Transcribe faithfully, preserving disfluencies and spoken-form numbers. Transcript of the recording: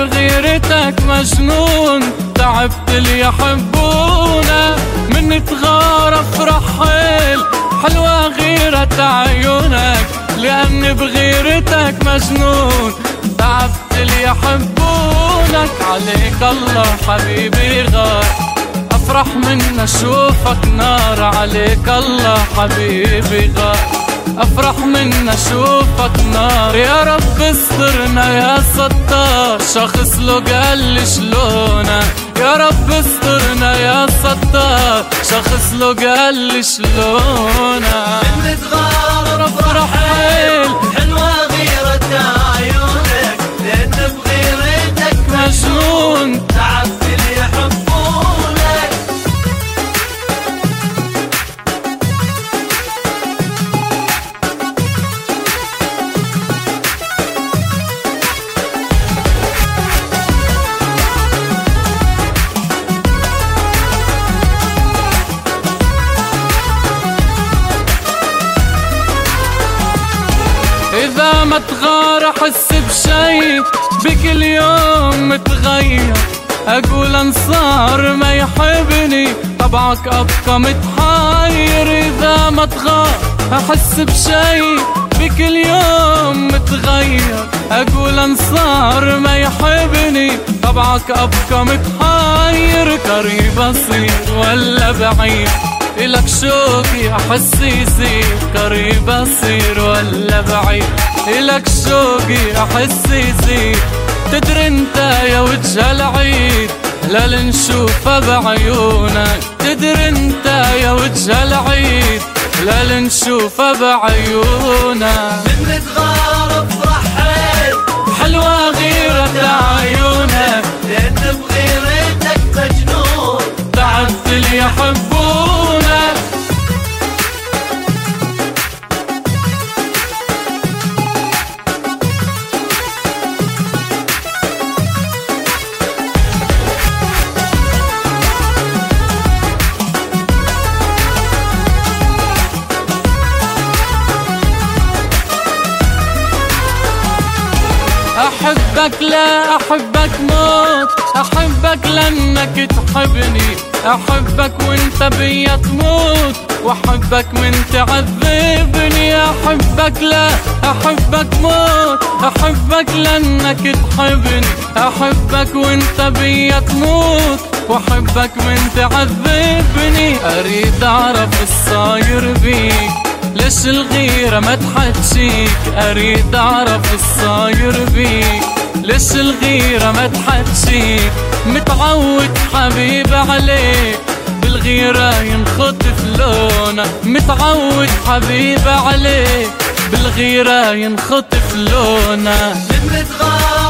بغيرتك مجنون، تعبت اللي يحبونا من تغارف رحل، حلوة غيرة عيونك لأني بغيرتك مجنون، تعبت اللي يحبونك. عليك الله حبيبي غار، أفرح من أشوفك نار. عليك الله حبيبي غار، أفرح من أشوفك نار. يا رب استرنا يا ستار، شخص له قال شلونك. يا رب استرنا يا ستار، شخص له قال شلونك. من تغارب رحيل، حلوة غيرة عيونك لأن بغيرتك مجنون، تعبت اللي يحبونك. إذا ما تغار أحس بشي، بكل يوم متغير. أقول أنصار ما يحبني، طبعك أبقى متحير. إذا ما تغار أحس بشي، بكل يوم متغير. أقول أنصار ما يحبني، طبعك أبقى متحير. قريب أصير ولا بعيد، إلك شوقي أحس يزيد. قريب أصير ولا بعيد، إلك شوقي أحس يزيد. تدري انت يا وجه العيد، هلال نشوفه بعيونك. تدري انت يا وجه العيد، هلال نشوفه بعيونك. من تغارب رحيل، حلوة غيرة عيونك لأن بغيرتك مجنون، تعبت اللي يحبونك. أحبك لا أحبك موت، أحبك لأنك تحبني. أحبك وانت بيا تموت، وأحبك من تعذبني. أحبك لا أحبك موت، أحبك لأنك تحبني. أحبك وانت بيا تموت، وأحبك من تعذبني. أريد أعرف الصاير بيك، ليش الغيرة ما تحجيك. أريد أعرف الصاير بيك، ليش الغيرة ما تحجيك. متعود حبيب عليك، بالغيرة ينخطف لونك. متعود حبيب عليك، بالغيرة ينخطف لونك. من تغارب